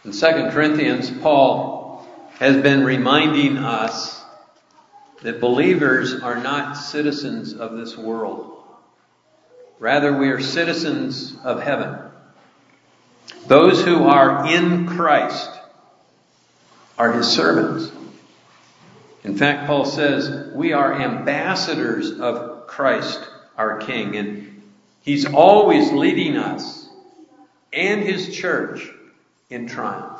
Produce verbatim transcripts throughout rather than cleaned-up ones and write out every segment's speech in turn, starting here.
In Second Corinthians, Paul has been reminding us that believers are not citizens of this world. Rather, we are citizens of heaven. Those who are in Christ are his servants. In fact, Paul says we are ambassadors of Christ, our King, and he's always leading us and his church in triumph.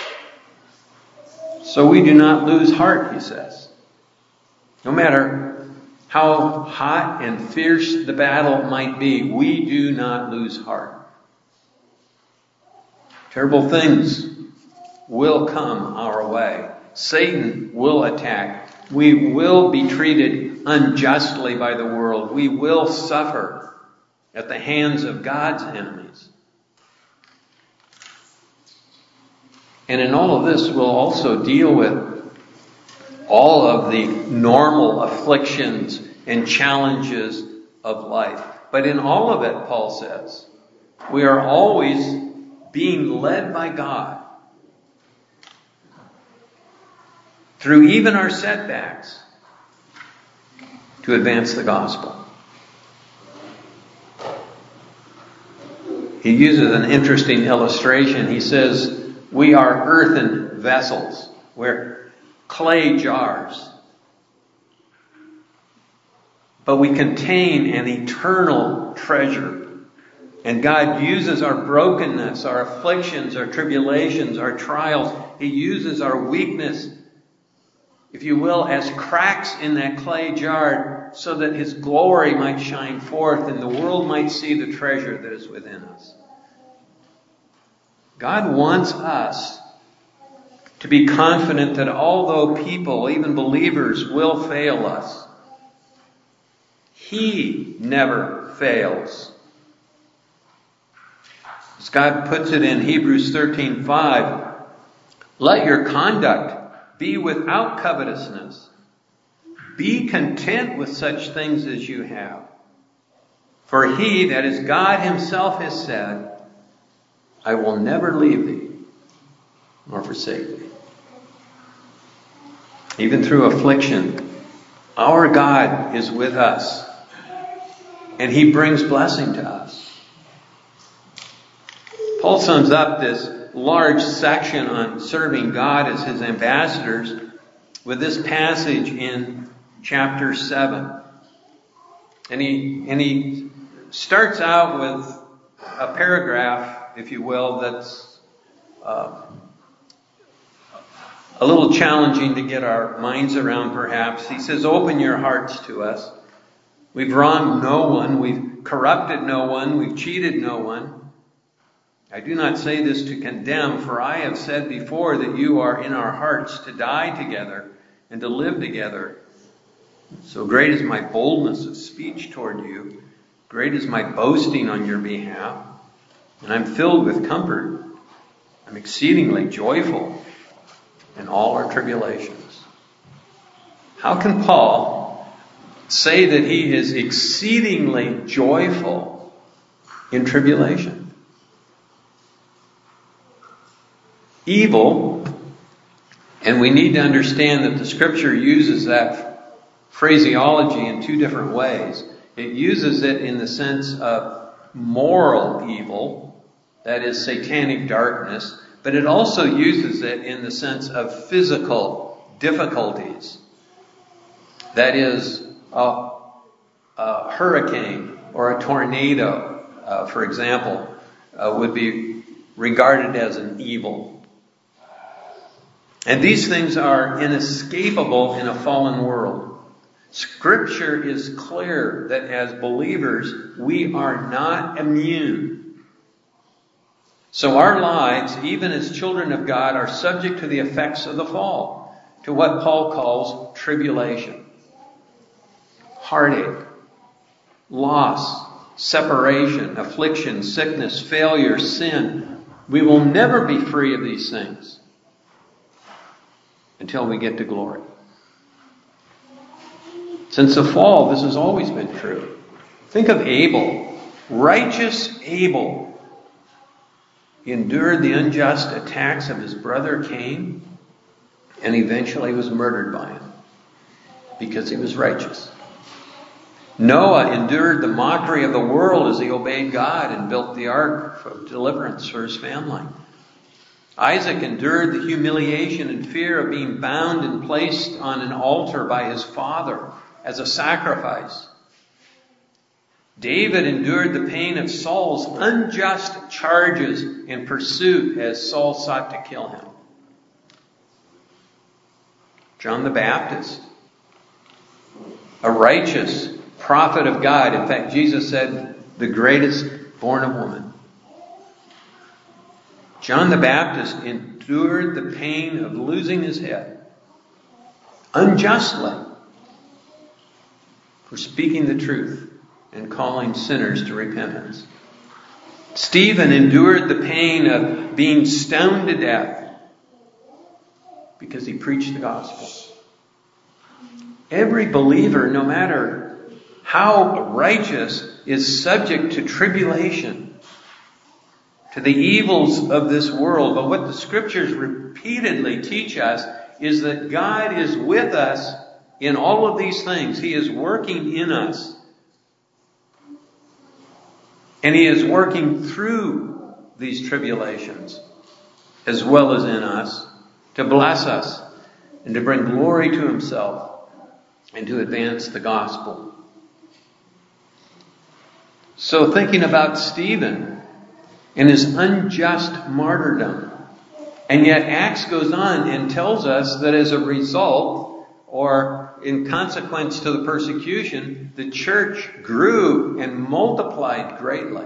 So we do not lose heart, he says. No matter how hot and fierce the battle might be, we do not lose heart. Terrible things will come our way. Satan will attack. We will be treated unjustly by the world. We will suffer at the hands of God's enemies. And in all of this, we'll also deal with all of the normal afflictions and challenges of life. But in all of it, Paul says, we are always being led by God through even our setbacks to advance the gospel. He uses an interesting illustration. He says, we are earthen vessels. We're clay jars. But we contain an eternal treasure. And God uses our brokenness, our afflictions, our tribulations, our trials. He uses our weakness, if you will, as cracks in that clay jar so that his glory might shine forth and the world might see the treasure that is within us. God wants us to be confident that although people, even believers, will fail us, he never fails. As God puts it in Hebrews thirteen five, let your conduct be without covetousness. Be content with such things as you have. For he, that is God himself, has said, I will never leave thee nor forsake thee. Even through affliction, our God is with us, and he brings blessing to us. Paul sums up this large section on serving God as his ambassadors with this passage in chapter seven. And he, and he starts out with a paragraph, if you will, that's uh, a little challenging to get our minds around, perhaps. He says, open your hearts to us. We've wronged no one. We've corrupted no one. We've cheated no one. I do not say this to condemn, for I have said before that you are in our hearts to die together and to live together. So great is my boldness of speech toward you. Great is my boasting on your behalf. And I'm filled with comfort. I'm exceedingly joyful in all our tribulations. How can Paul say that he is exceedingly joyful in tribulation? Evil, and we need to understand that the scripture uses that phraseology in two different ways. It uses it in the sense of moral evil, that is satanic darkness, but it also uses it in the sense of physical difficulties. That is a, a hurricane or a tornado, uh, for example, uh, would be regarded as an evil. And these things are inescapable in a fallen world. Scripture is clear that as believers, we are not immune. So our lives, even as children of God, are subject to the effects of the fall, to what Paul calls tribulation, heartache, loss, separation, affliction, sickness, failure, sin. We will never be free of these things until we get to glory. Since the fall, this has always been true. Think of Abel, righteous Abel. He endured the unjust attacks of his brother Cain, and eventually was murdered by him because he was righteous. Noah endured the mockery of the world as he obeyed God and built the ark of deliverance for his family. Isaac endured the humiliation and fear of being bound and placed on an altar by his father as a sacrifice. David endured the pain of Saul's unjust charges and pursuit as Saul sought to kill him. John the Baptist, a righteous prophet of God. In fact, Jesus said, the greatest born of woman. John the Baptist endured the pain of losing his head unjustly for speaking the truth and calling sinners to repentance. Stephen endured the pain of being stoned to death because he preached the gospel. Every believer, no matter how righteous, is subject to tribulation, to the evils of this world. But what the scriptures repeatedly teach us is that God is with us in all of these things. He is working in us. And He is working through these tribulations as well as in us to bless us and to bring glory to Himself and to advance the gospel. So thinking about Stephen and his unjust martyrdom, and yet Acts goes on and tells us that as a result, or in consequence to the persecution, the church grew and multiplied greatly.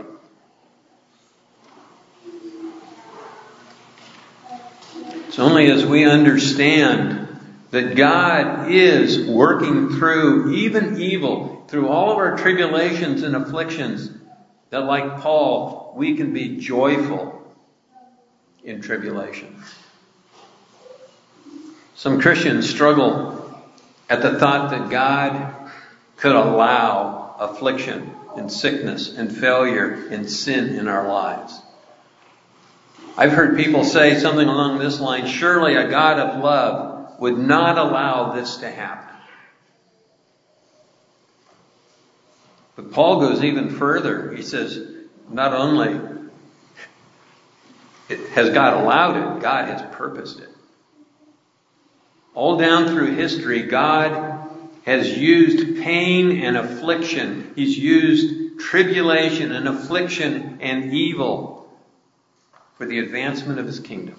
It's only as we understand that God is working through even evil, through all of our tribulations and afflictions, that like Paul, we can be joyful in tribulation. Some Christians struggle at the thought that God could allow affliction and sickness and failure and sin in our lives. I've heard people say something along this line, surely a God of love would not allow this to happen. But Paul goes even further. He says, not only has God allowed it, God has purposed it. All down through history, God has used pain and affliction. He's used tribulation and affliction and evil for the advancement of His kingdom.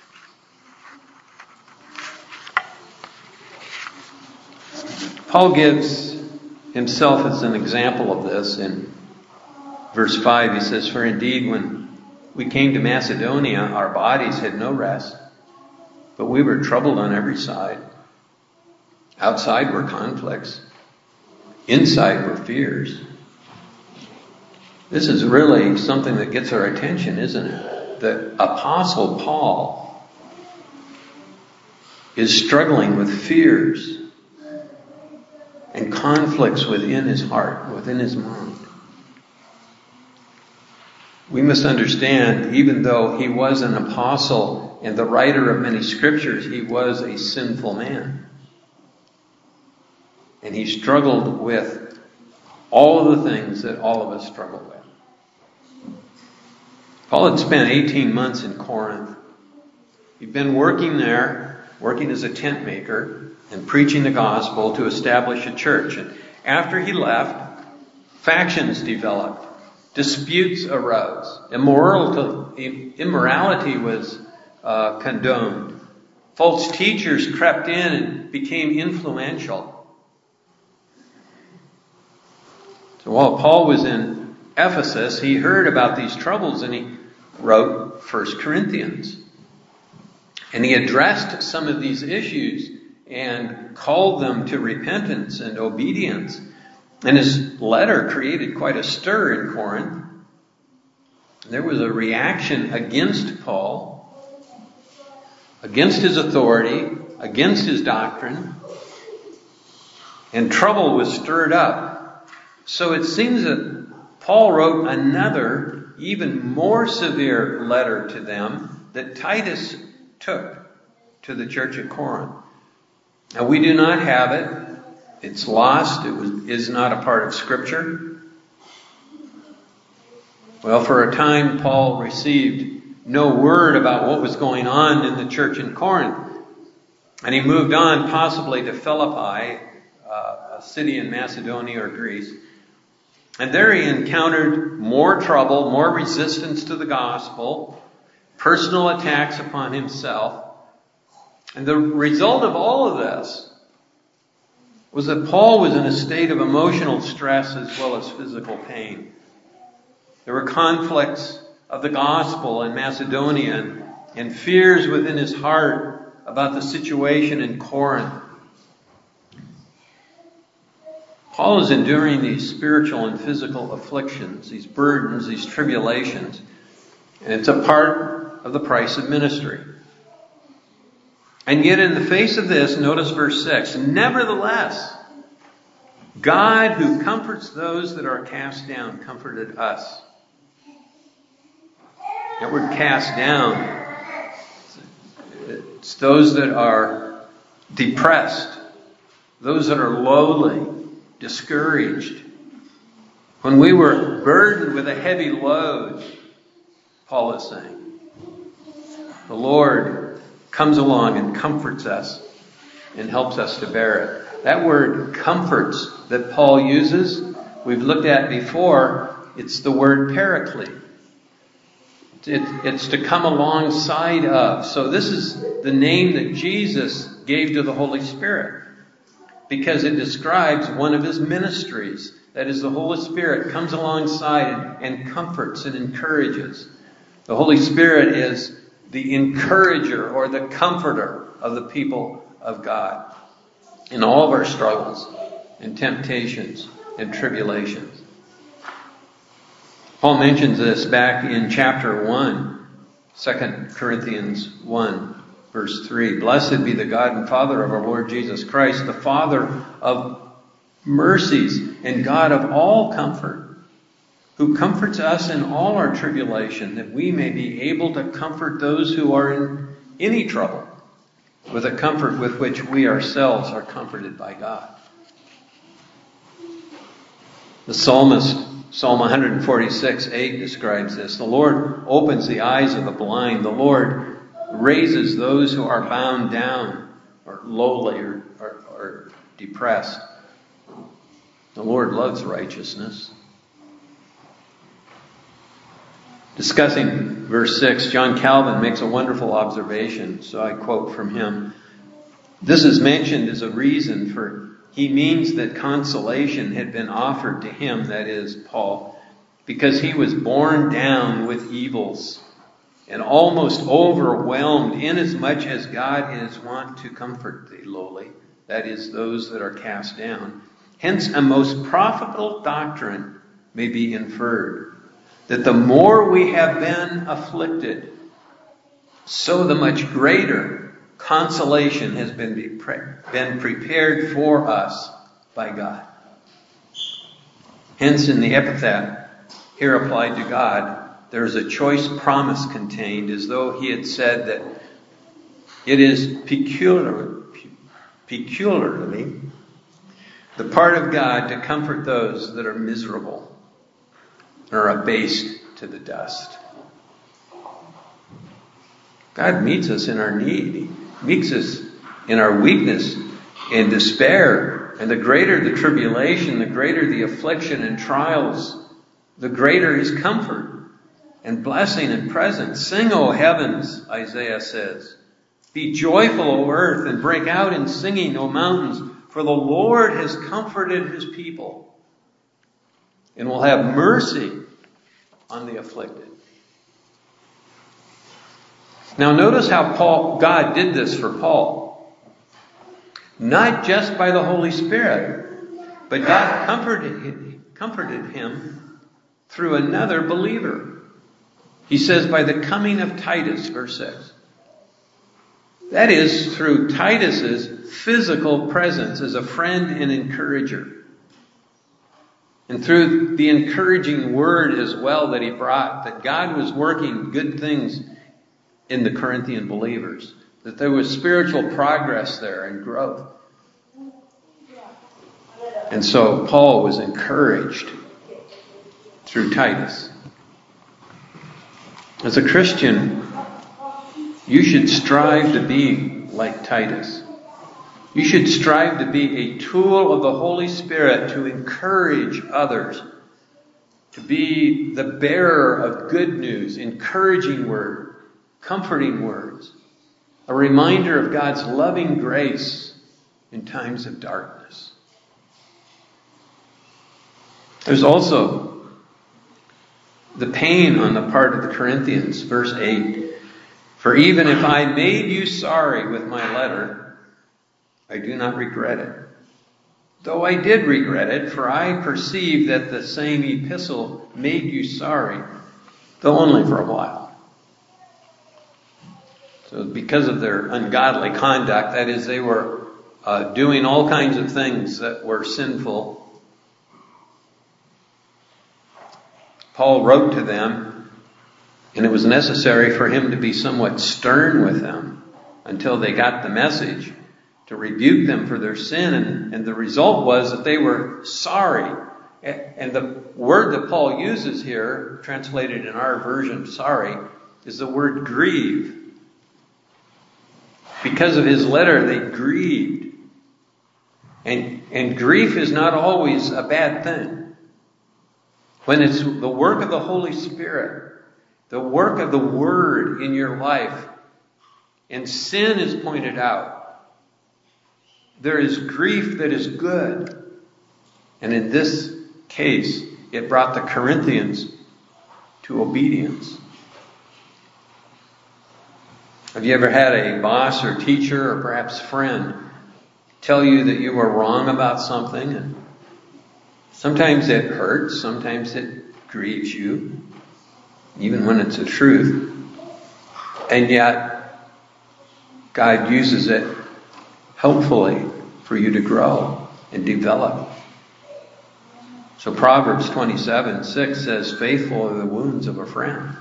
Paul gives himself as an example of this in verse five. He says, for indeed when we came to Macedonia, our bodies had no rest, but we were troubled on every side. Outside were conflicts. Inside were fears. This is really something that gets our attention, isn't it? The Apostle Paul is struggling with fears and conflicts within his heart, within his mind. We must understand, even though he was an apostle and the writer of many scriptures, he was a sinful man. And he struggled with all of the things that all of us struggle with. Paul had spent eighteen months in Corinth. He'd been working there, working as a tent maker and preaching the gospel to establish a church. And after he left, factions developed. Disputes arose. Immorality, immorality was uh, condoned. False teachers crept in and became influential. So while Paul was in Ephesus, he heard about these troubles and he wrote First Corinthians. And he addressed some of these issues and called them to repentance and obedience. And his letter created quite a stir in Corinth. There was a reaction against Paul, against his authority, against his doctrine, and trouble was stirred up. So it seems that Paul wrote another even more severe letter to them that Titus took to the church at Corinth. Now, we do not have it. It's lost. It was, is not a part of Scripture. Well, for a time, Paul received no word about what was going on in the church in Corinth. And he moved on possibly to Philippi, uh, a city in Macedonia or Greece. And there he encountered more trouble, more resistance to the gospel, personal attacks upon himself. And the result of all of this was that Paul was in a state of emotional stress as well as physical pain. There were conflicts of the gospel in Macedonia and, and fears within his heart about the situation in Corinth. Paul is enduring these spiritual and physical afflictions, these burdens, these tribulations, and it's a part of the price of ministry. And yet in the face of this, notice verse six, nevertheless, God who comforts those that are cast down comforted us. That word cast down, it's those that are depressed, those that are lowly, discouraged. When we were burdened with a heavy load, Paul is saying, the Lord comes along and comforts us and helps us to bear it. That word comforts that Paul uses, we've looked at before, it's the word paraclete. It, it's to come alongside of. So this is the name that Jesus gave to the Holy Spirit because it describes one of his ministries. That is, the Holy Spirit comes alongside and, and comforts and encourages. The Holy Spirit is the encourager or the comforter of the people of God in all of our struggles and temptations and tribulations. Paul mentions this back in chapter one, Second Corinthians one, verse three. Blessed be the God and Father of our Lord Jesus Christ, the Father of mercies and God of all comfort, who comforts us in all our tribulation, that we may be able to comfort those who are in any trouble with a comfort with which we ourselves are comforted by God. The psalmist, Psalm one forty-six, eight describes this. The Lord opens the eyes of the blind. The Lord raises those who are bound down or lowly or, or, or depressed. The Lord loves righteousness. Discussing verse six, John Calvin makes a wonderful observation. So I quote from him. This is mentioned as a reason for he means that consolation had been offered to him, that is, Paul, because he was borne down with evils and almost overwhelmed, inasmuch as God is wont to comfort the lowly, that is, those that are cast down. Hence, a most profitable doctrine may be inferred, that the more we have been afflicted, so the much greater consolation has been, been prepared for us by God. Hence, in the epithet here applied to God, there is a choice promise contained, as though he had said that it is peculiar, peculiarly the part of God to comfort those that are miserable or abased to the dust. God meets us in our need. He meets us in our weakness and despair. And the greater the tribulation, the greater the affliction and trials, the greater his comfort and blessing and presence. Sing, O heavens, Isaiah says. Be joyful, O earth, and break out in singing, O mountains, for the Lord has comforted his people and will have mercy on the afflicted. Now notice how Paul, God did this for Paul. Not just by the Holy Spirit, but God comforted, comforted him through another believer. He says by the coming of Titus, verse six. That is through Titus's physical presence as a friend and encourager. And through the encouraging word as well that he brought, that God was working good things in the Corinthian believers, that there was spiritual progress there and growth. And so Paul was encouraged through Titus. As a Christian, you should strive to be like Titus. You should strive to be a tool of the Holy Spirit to encourage others, to be the bearer of good news, encouraging word, comforting words, a reminder of God's loving grace in times of darkness. There's also the pain on the part of the Corinthians, verse eight. For even if I made you sorry with my letter, I do not regret it. Though I did regret it, for I perceive that the same epistle made you sorry, though only for a while. So because of their ungodly conduct, that is, they were uh, doing all kinds of things that were sinful, Paul wrote to them, and it was necessary for him to be somewhat stern with them until they got the message, to rebuke them for their sin. And, and the result was that they were sorry. And the word that Paul uses here, translated in our version, sorry, is the word grieve. Because of his letter, they grieved. And, and grief is not always a bad thing. When it's the work of the Holy Spirit, the work of the Word in your life, and sin is pointed out, there is grief that is good. And in this case, it brought the Corinthians to obedience. Have you ever had a boss or teacher or perhaps friend tell you that you were wrong about something? And sometimes it hurts, sometimes it grieves you, even when it's the truth. And yet, God uses it helpfully for you to grow and develop. So Proverbs twenty-seven six says, faithful are the wounds of a friend.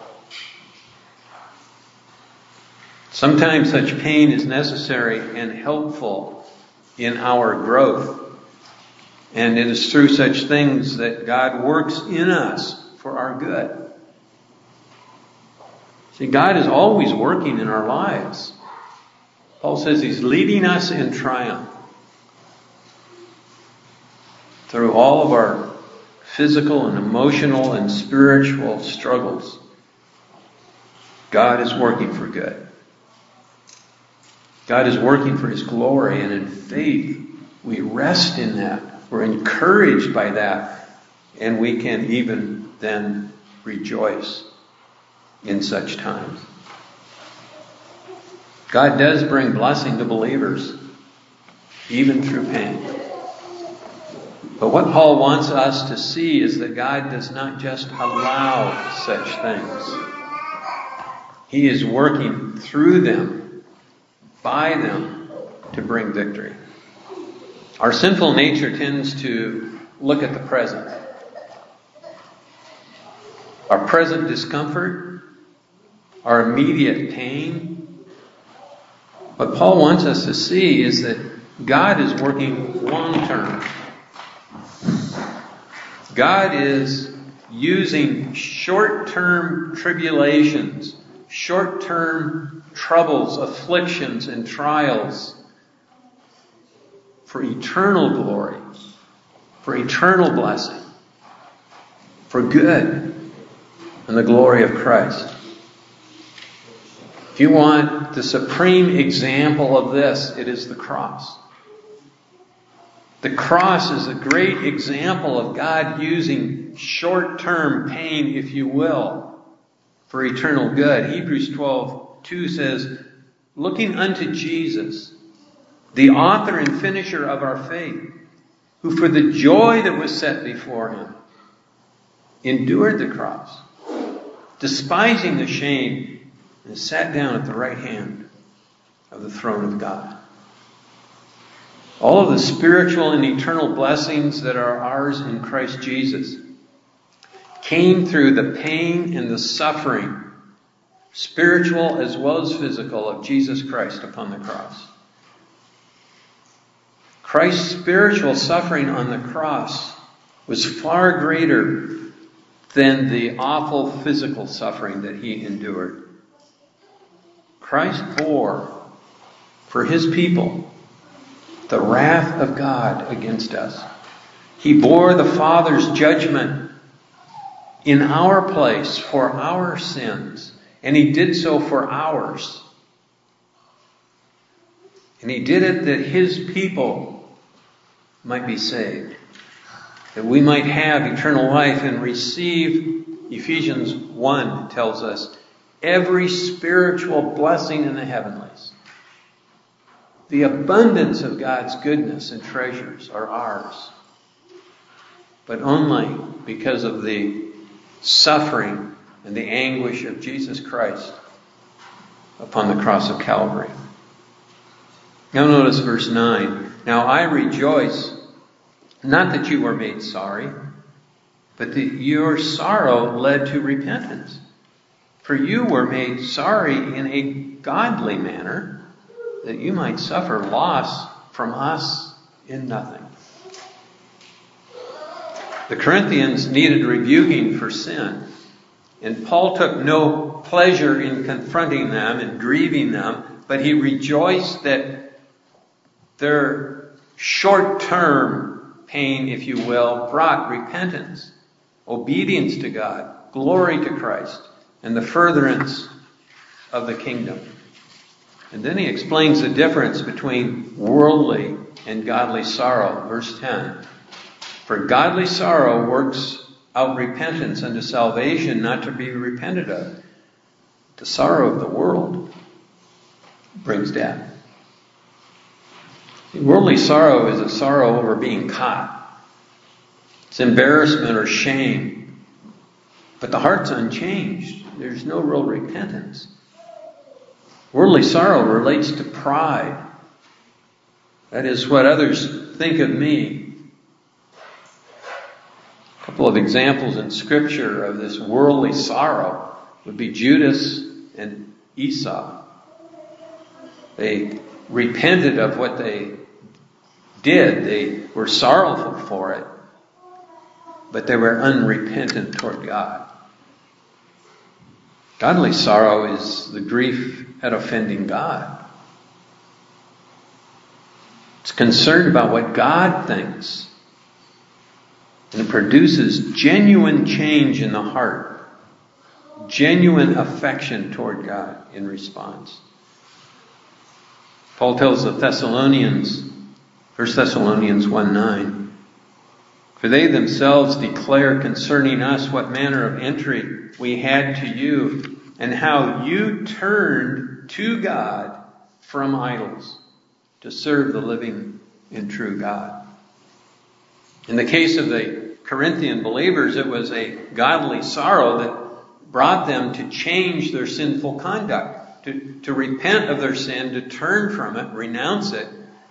Sometimes such pain is necessary and helpful in our growth. And it is through such things that God works in us for our good. See, God is always working in our lives. Paul says He's leading us in triumph through all of our physical and emotional and spiritual struggles. God is working for good. God is working for His glory, and in faith we rest in that. We're encouraged by that, and we can even then rejoice in such times. God does bring blessing to believers, even through pain. But what Paul wants us to see is that God does not just allow such things. He is working through them, by them, to bring victory. Our sinful nature tends to look at the present. Our present discomfort, our immediate pain. What Paul wants us to see is that God is working long term. God is using short-term tribulations, short-term troubles, afflictions, and trials for eternal glory, for eternal blessing, for good and the glory of Christ. If you want the supreme example of this, it is the cross. The cross is a great example of God using short-term pain, if you will, for eternal good. Hebrews twelve two says, looking unto Jesus, the author and finisher of our faith, who for the joy that was set before Him endured the cross, despising the shame, and sat down at the right hand of the throne of God. All of the spiritual and eternal blessings that are ours in Christ Jesus came through the pain and the suffering, spiritual as well as physical, of Jesus Christ upon the cross. Christ's spiritual suffering on the cross was far greater than the awful physical suffering that he endured. Christ bore for his people the wrath of God against us. He bore the Father's judgment in our place for our sins, and he did so for ours. And he did it that his people might be saved, that we might have eternal life and receive, Ephesians one tells us, every spiritual blessing in the heavenlies. The abundance of God's goodness and treasures are ours, but only because of the suffering and the anguish of Jesus Christ upon the cross of Calvary. Now notice verse nine. Now I rejoice, not that you were made sorry, but that your sorrow led to repentance. For you were made sorry in a godly manner, that you might suffer loss from us in nothing. The Corinthians needed rebuking for sin, and Paul took no pleasure in confronting them and grieving them, but he rejoiced that their short-term pain, if you will, brought repentance, obedience to God, glory to Christ, and the furtherance of the kingdom. And then he explains the difference between worldly and godly sorrow. Verse ten. For godly sorrow works out repentance unto salvation, not to be repented of. The sorrow of the world brings death. Worldly sorrow is a sorrow over being caught. It's embarrassment or shame. But the heart's unchanged. There's no real repentance. Worldly sorrow relates to pride. That is what others think of me. A couple of examples in Scripture of this worldly sorrow would be Judas and Esau. They repented of what they did. They were sorrowful for it, but they were unrepentant toward God. Godly sorrow is the grief at offending God. It's concerned about what God thinks, and it produces genuine change in the heart, genuine affection toward God in response. Paul tells the Thessalonians, First Thessalonians one nine, for they themselves declare concerning us what manner of entry we had to you, and how you turned to God from idols to serve the living and true God. In the case of the Corinthian believers, it was a godly sorrow that brought them to change their sinful conduct, to, to repent of their sin, to turn from it, renounce it,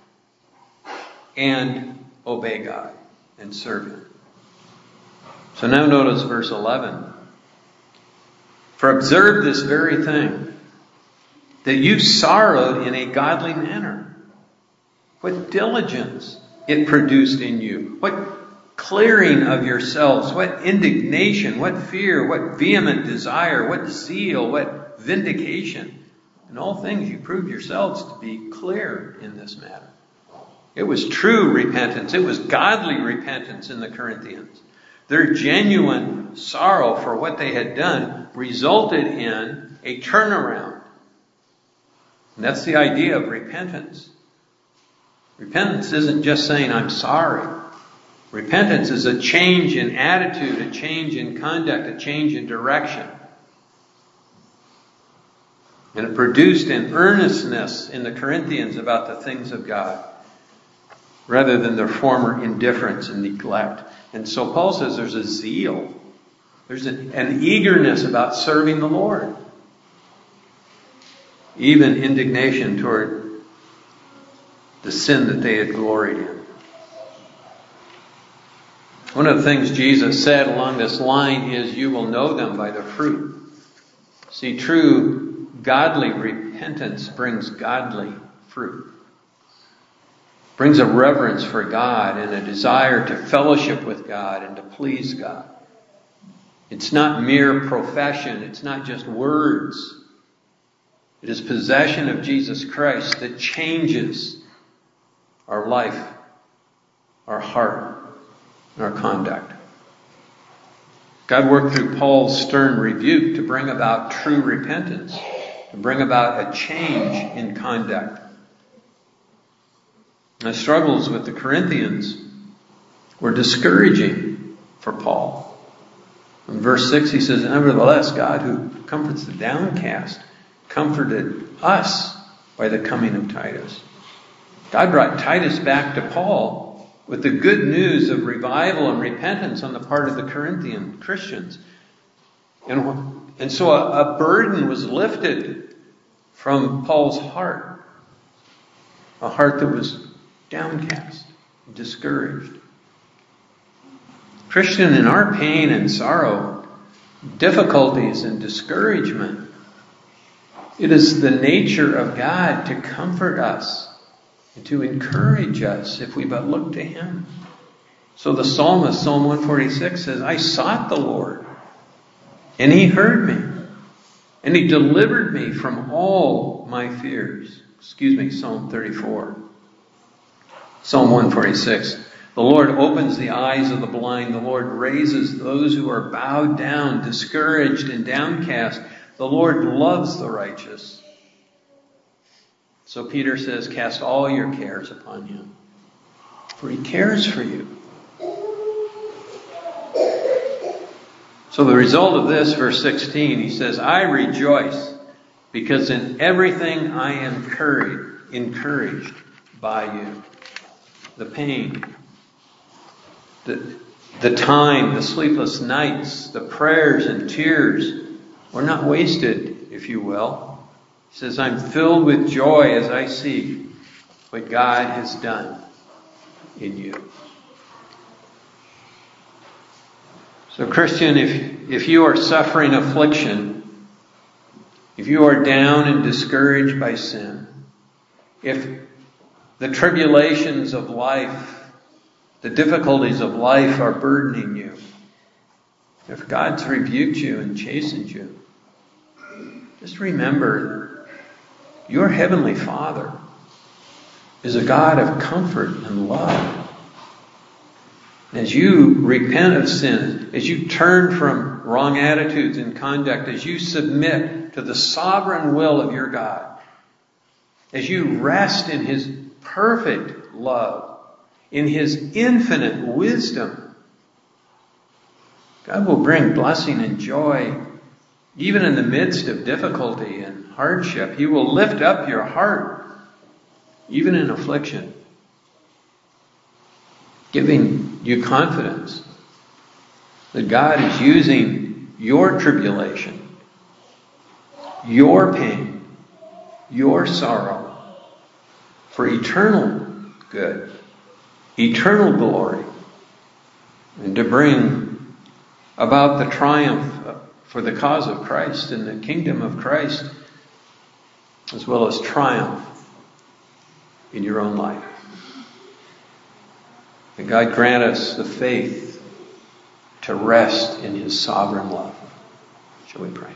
and obey God and serve Him. So now notice verse eleven. For observe this very thing, that you sorrowed in a godly manner. What diligence it produced in you. What clearing of yourselves. What indignation. What fear. What vehement desire. What zeal. What vindication. In all things you proved yourselves to be clear in this matter. It was true repentance. It was godly repentance in the Corinthians. Their genuine sorrow for what they had done resulted in a turnaround. And that's the idea of repentance. Repentance isn't just saying, I'm sorry. Repentance is a change in attitude, a change in conduct, a change in direction. And it produced an earnestness in the Corinthians about the things of God, rather than their former indifference and neglect. And so Paul says there's a zeal. There's an, an eagerness about serving the Lord. Even indignation toward the sin that they had gloried in. One of the things Jesus said along this line is, you will know them by their fruit. See, true godly repentance brings godly fruit. Brings a reverence for God and a desire to fellowship with God and to please God. It's not mere profession. It's not just words. It is possession of Jesus Christ that changes our life, our heart, and our conduct. God worked through Paul's stern rebuke to bring about true repentance, to bring about a change in conduct. The struggles with the Corinthians were discouraging for Paul. In verse six he says, nevertheless, God who comforts the downcast comforted us by the coming of Titus. God brought Titus back to Paul with the good news of revival and repentance on the part of the Corinthian Christians. And, and so a, a burden was lifted from Paul's heart. A heart that was downcast, discouraged. Christian, in our pain and sorrow, difficulties and discouragement, it is the nature of God to comfort us and to encourage us if we but look to Him. So the psalmist, Psalm one forty-six, says, I sought the Lord, and He heard me, and He delivered me from all my fears. Excuse me, Psalm thirty-four. Psalm one forty-six. The Lord opens the eyes of the blind. The Lord raises those who are bowed down, discouraged, and downcast. The Lord loves the righteous. So Peter says, cast all your cares upon Him, for He cares for you. So the result of this, verse sixteen, he says, I rejoice because in everything I am encouraged, encouraged by you. The pain, the, the time, the sleepless nights, the prayers and tears were not wasted, if you will. He says, I'm filled with joy as I see what God has done in you. So Christian, if, if you are suffering affliction, if you are down and discouraged by sin, if the tribulations of life, the difficulties of life are burdening you, if God's rebuked you and chastened you, just remember your Heavenly Father is a God of comfort and love. As you repent of sin, as you turn from wrong attitudes and conduct, as you submit to the sovereign will of your God, as you rest in His perfect love, in His infinite wisdom, God will bring blessing and joy even in the midst of difficulty and hardship. He will lift up your heart even in affliction, giving you confidence that God is using your tribulation, your pain, your sorrow for eternal good, eternal glory, and to bring about the triumph for the cause of Christ and the kingdom of Christ, as well as triumph in your own life. And God grant us the faith to rest in His sovereign love. Shall we pray?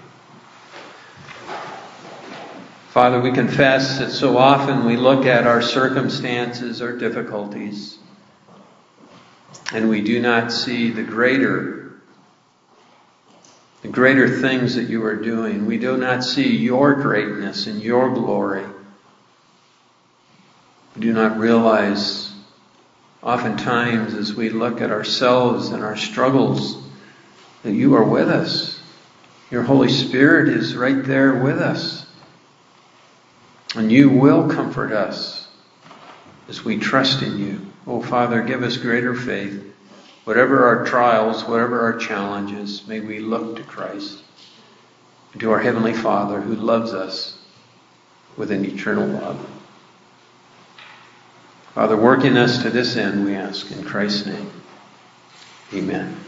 Father, we confess that so often we look at our circumstances, our difficulties, and we do not see the greater, the greater things that you are doing. We do not see your greatness and your glory. We do not realize oftentimes as we look at ourselves and our struggles that you are with us. Your Holy Spirit is right there with us. And you will comfort us as we trust in you. Oh, Father, give us greater faith. Whatever our trials, whatever our challenges, may we look to Christ, to our Heavenly Father who loves us with an eternal love. Father, work in us to this end, we ask in Christ's name. Amen.